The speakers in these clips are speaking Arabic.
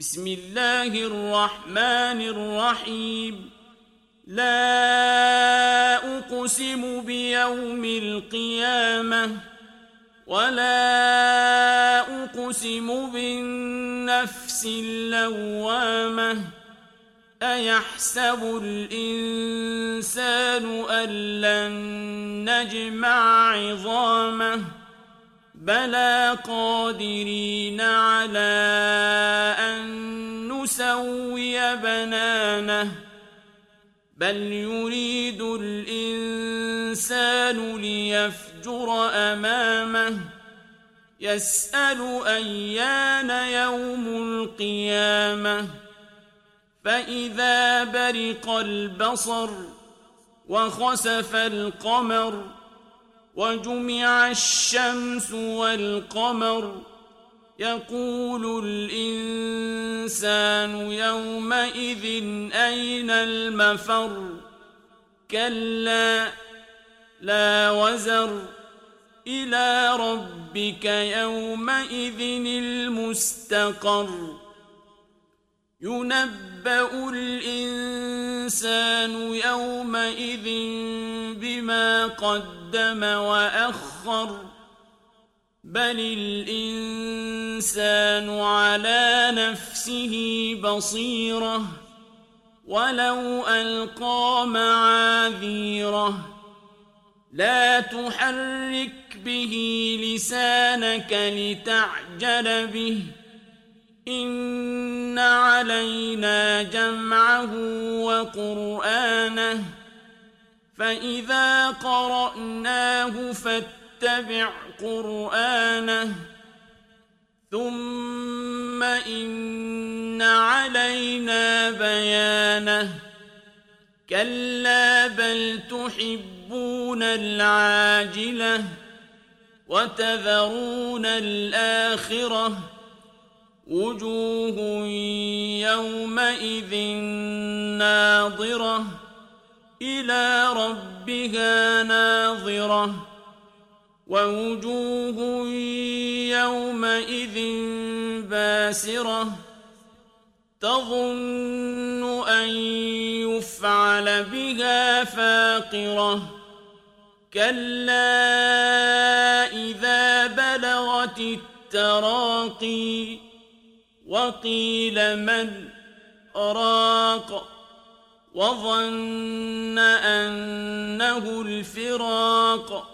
بسم الله الرحمن الرحيم لا أقسم بيوم القيامة ولا أقسم بالنفس اللوامة أيحسب الإنسان أن لن نجمع عظامه بلى قادرين على أن نسوي بنانه بل يريد الإنسان ليفجر أمامه يسأل أيان يوم القيامة فإذا برق البصر وخسف القمر وجمع الشمس والقمر يقول الإنسان يومئذ أين المفر كلا لا وزر إلى ربك يومئذ المستقر ينبأ الإنسان يومئذ بما قدم وأخر بل الإنسان على نفسه بصيرة ولو ألقى معاذيره لا تحرك به لسانك لتعجل به إن علينا جمعه وقرآنه فإذا قرأناه فاتبع قرآنه ثم إن علينا بيانه كلا بل تحبون العاجلة وتذرون الآخرة وجوه يومئذ ناظرة إلى ربها ناظرة ووجوه يومئذ باسرة تظن أن يفعل بها فاقرة كلا إذا بلغت التراقي وقيل من راق وظن أنه الفراق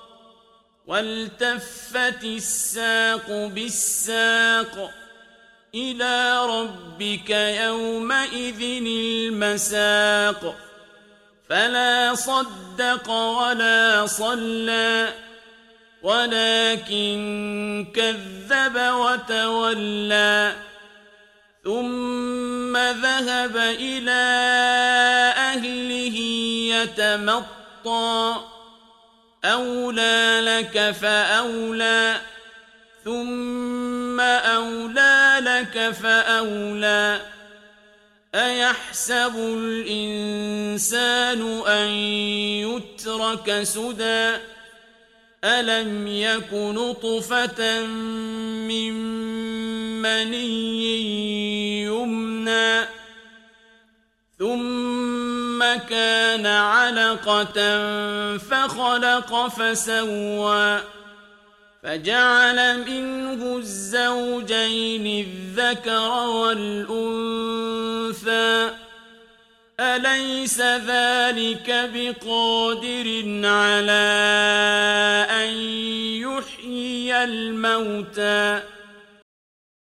والتفت الساق بالساق إلى ربك يومئذ المساق فلا صدق ولا صلى ولكن كذب وتولى ثم ذهب إلى أهله يتمطى أولى لك فأولى ثم أولى لك فأولى أيحسب الإنسان أن يترك سدى ألم يك نطفة من مني يمنى ثم كان علقة فخلق فسوى فجعل منه الزوجين الذكر والأنثى أليس ذلك بقادر على أن يحيي الموتى